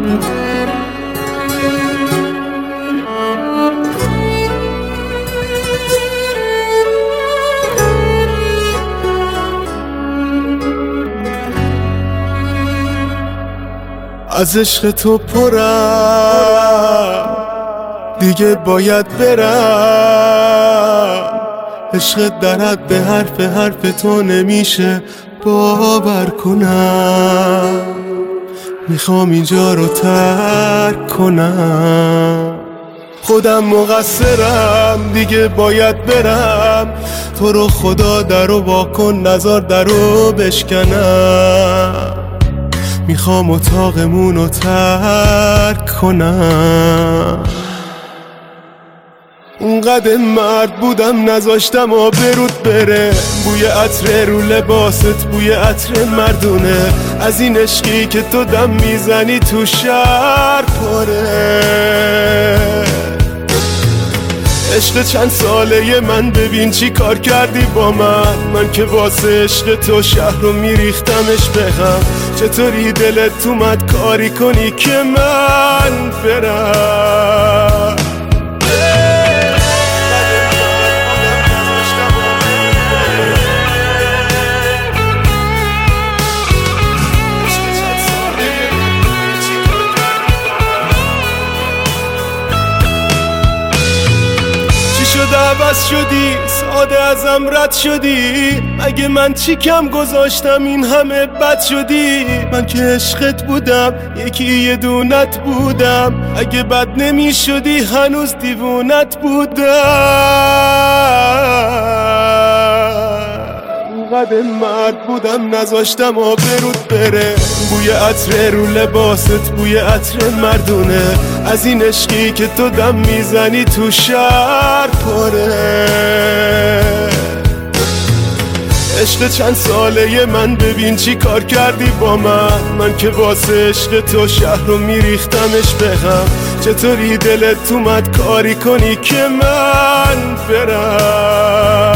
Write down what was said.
از عشق تو پرم دیگه باید برم، عشق در حد حرف تو نمیشه باور کنم، میخوام اینجا رو ترک کنم، خودم مقصرم دیگه باید برم، تو رو خدا درو وا کن نزار درو بشکنم، میخوام اتاقمون رو ترک کنم. اونقدر مرد بودم نذاشتم آبروت بره، بوی عطر رو لباست بوی عطر مردونه، از این عشقی که تو دم میزنی تو شهر پاره، عشق چند ساله من ببین چی کار کردی با من که واسه عشق تو شهر رو میریختمش بهم، چطوری دلت اومد کاری کنی که من برم. شده عوض شدی ساده ازم رد شدی، اگه من چی کم گذاشتم این همه بد شدی، من که عشقت بودم یکی یه دونت بودم، اگه بد نمی شدی هنوز دیوونت بودم. اونقدر مرد بودم نذاشتم آبروت بره، بوی عطر رو لباست بوی عطر مردونه، از این عشقی که تو دم میزنی تو شهر پاره، عشق چند ساله من ببین چی کار کردی با من که واسه عشق تو شهر رو میریختمش بهم، چطوری دلت اومد کاری کنی که من برم.